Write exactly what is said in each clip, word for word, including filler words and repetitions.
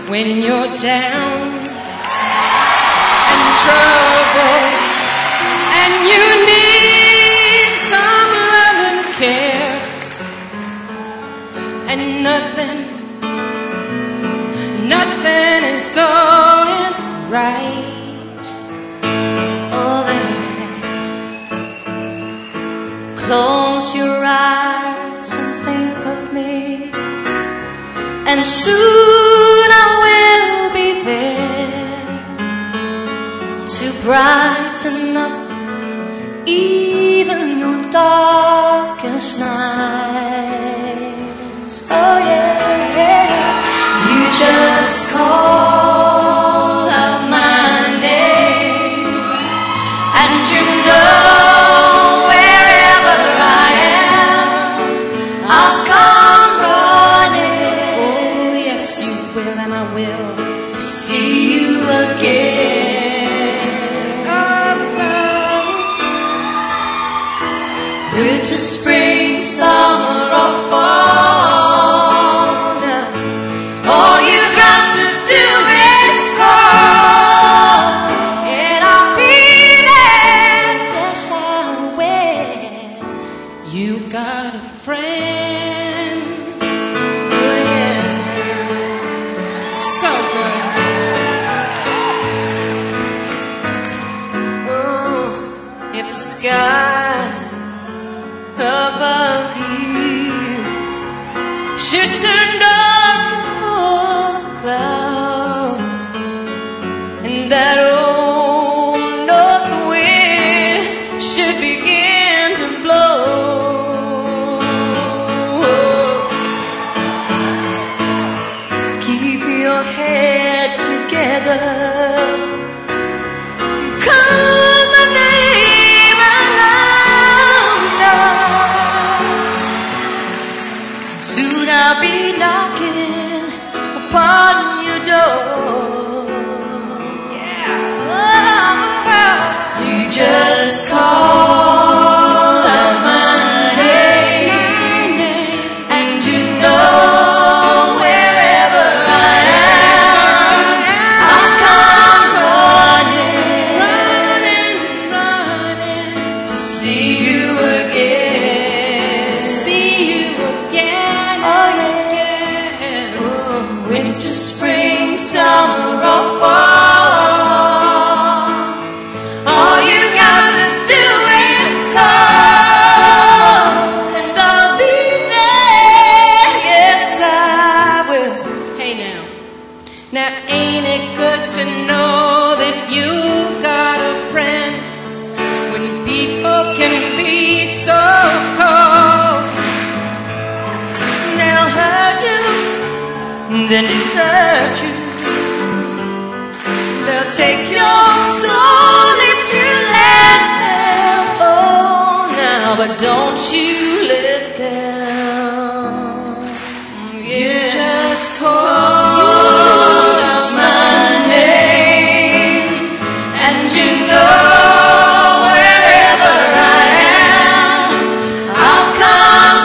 when you're down and trouble and you need some love and care, and nothing, nothing is going right. Oh, then close your eyes and think of me, and soon I will be there to brighten up even your darkest nights. Oh yeah, you just call out my name, and you know wherever I am, I'll come running. Oh yes, you will, and I will, to see you again. Oh, no. Winter, spring, summer, or fall, now all you got to do is call, and I'll be there. Yes, I will. You've got a friend. Oh yeah, so good. Oh, if the sky above you should turn dark full of clouds, and that old north wind should begin to blow, keep your head together, call my name out loud. Soon I'll be knocking upon your door. Yeah, oh, you just call out my name, and you know wherever I am, I'll come running, running, running to see you again. See you again. Oh yeah. Oh, winter, spring, summer, or fall, all you gotta do is call, and I'll be there. Yes, I will. Hey now, now ain't it good to know that you've got a friend when people can be so cold? They'll hurt you, then desert you. They'll take your soul if you let them. Oh, now, but don't you let them. You just call out my name, and you know wherever I am, I'll come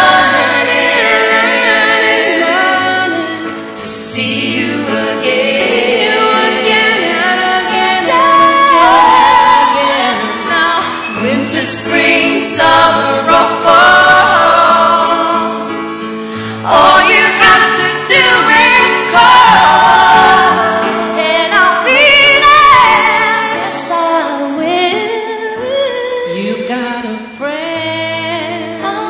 running, running to see you again. Winter, spring, summer, or fall, all you got to do is call, and I'll be there. Yes, I will. You've got a friend. Oh,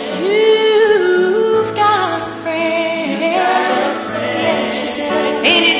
you've got a friend. Yes, you do. Ain't it